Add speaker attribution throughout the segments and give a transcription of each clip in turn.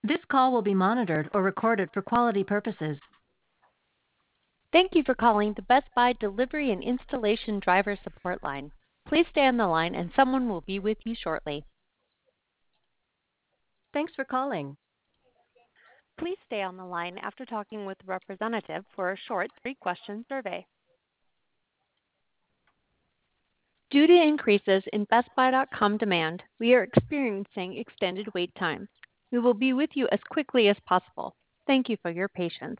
Speaker 1: This call will be monitored or recorded for quality purposes.
Speaker 2: Thank you for calling the Best Buy Delivery and Installation Driver Support Line. Please stay on the line and someone will be with you shortly.
Speaker 1: Thanks for calling.
Speaker 2: Please stay on the line after talking with the representative for a short 3-question survey. Due to increases in BestBuy.com demand, we are experiencing extended wait times. We will be with you as quickly as possible. Thank you for your patience.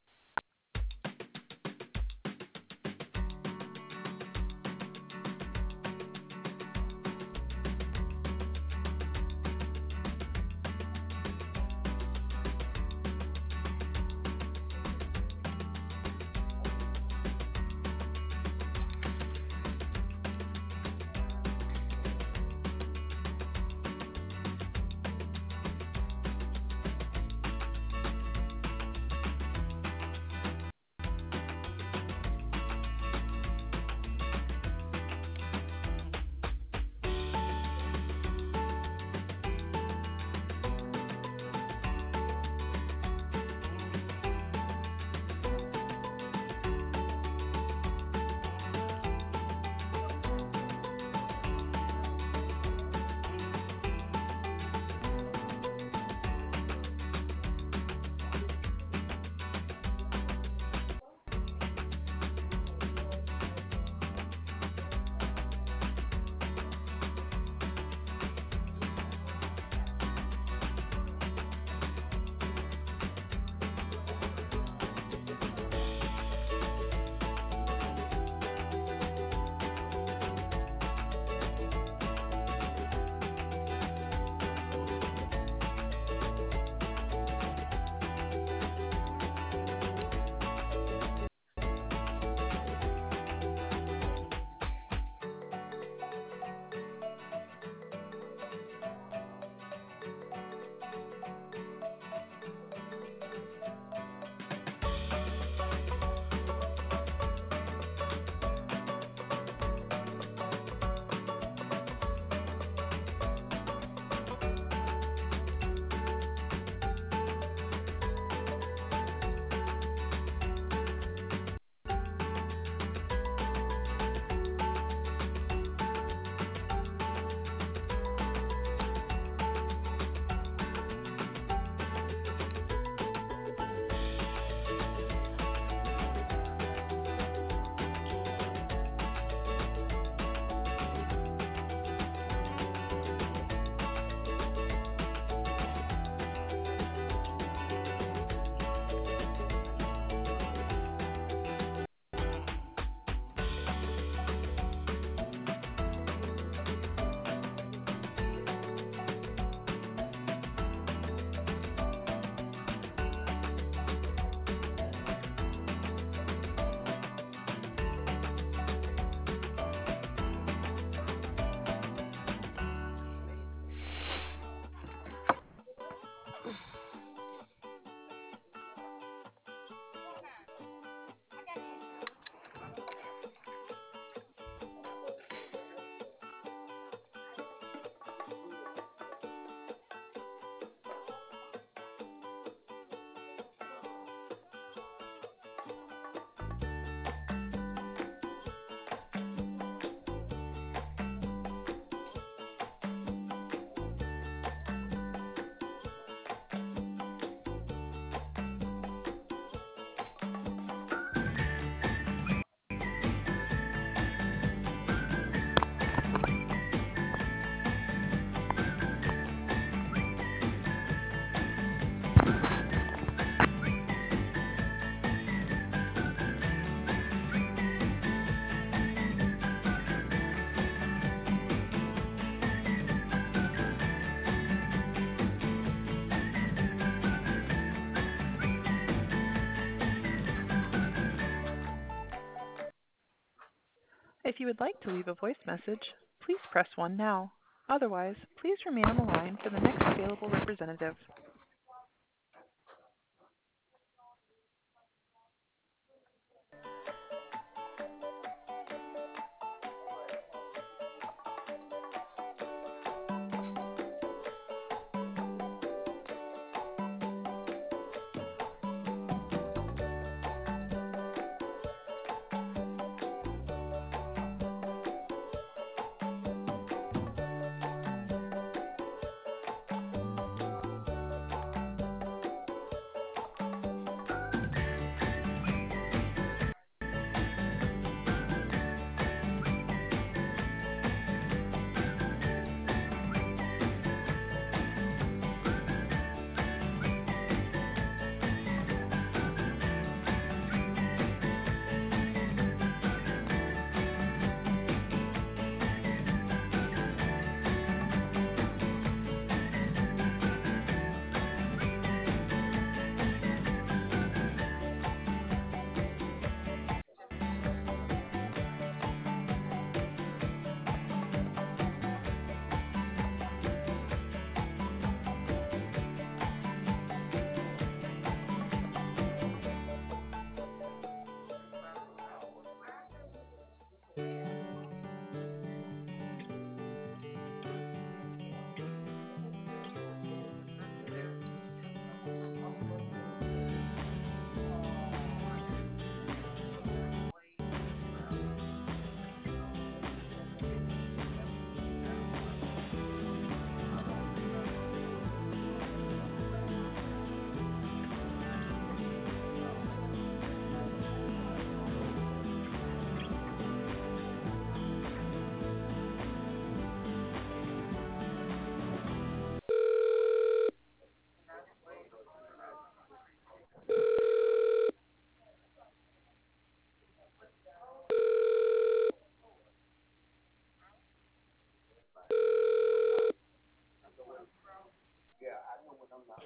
Speaker 3: If you would like to leave a voice message, please press 1 now. Otherwise, please remain on the line for the next available representative.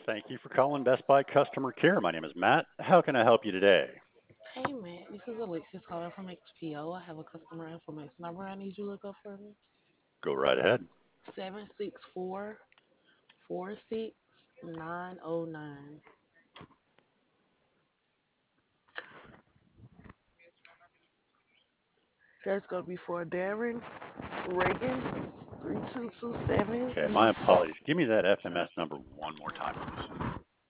Speaker 4: Thank you for calling Best Buy Customer Care. My name is Matt. How can I help you today?
Speaker 5: Hey Matt, this is Alexis calling from XPO. I have a customer information number I need you to look up for me.
Speaker 4: Go right ahead.
Speaker 5: 764-46909. That's gonna be for Darren Reagan 3227
Speaker 4: Okay, my
Speaker 5: East
Speaker 4: apologies. Give me that FMS number one more time, please.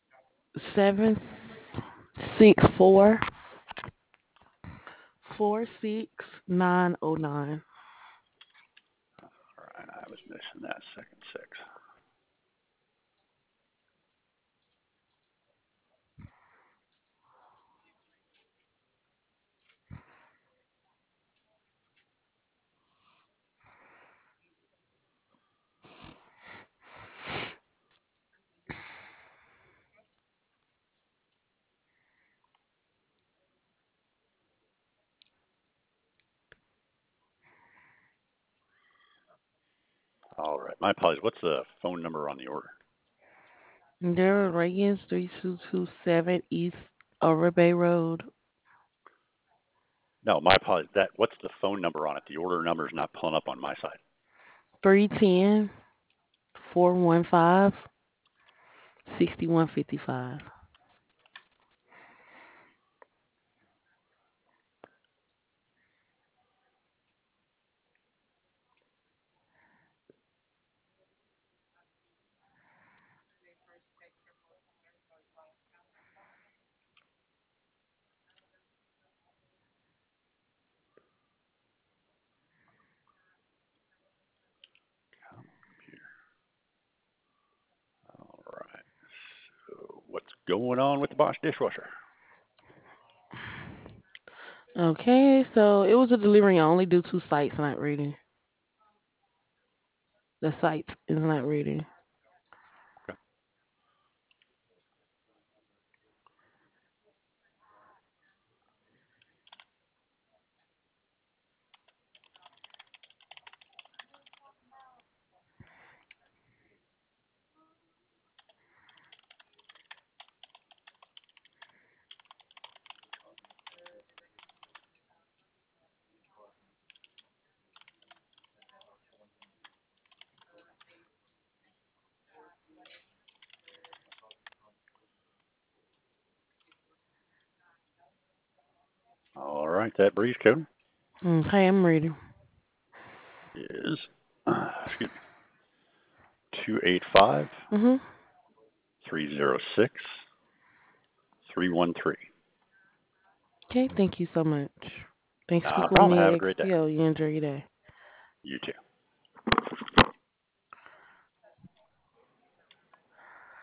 Speaker 5: 764-46909.
Speaker 4: All right, I was missing that second six. All right, my apologies. What's the phone number on the order?
Speaker 5: Darren Reagan 3227 East Over Bay Road.
Speaker 4: No, my apologies. What's the phone number on it? The order number is not pulling up on my side.
Speaker 5: 310-415-6155.
Speaker 4: All right. So what's going on with the Bosch dishwasher?
Speaker 5: Okay, so it was a delivery only due to sites not reading. The site is not reading.
Speaker 4: Okay. All right, that breeze code
Speaker 5: Okay, I'm ready.
Speaker 4: is excuse me, 285
Speaker 5: Mhm.
Speaker 4: 306 313.
Speaker 5: Okay, thank you so much. Thanks for
Speaker 4: Not a
Speaker 5: speaking with
Speaker 4: problem.
Speaker 5: me
Speaker 4: Have a
Speaker 5: at
Speaker 4: great day.
Speaker 5: XPO. You enjoy your day.
Speaker 4: You too.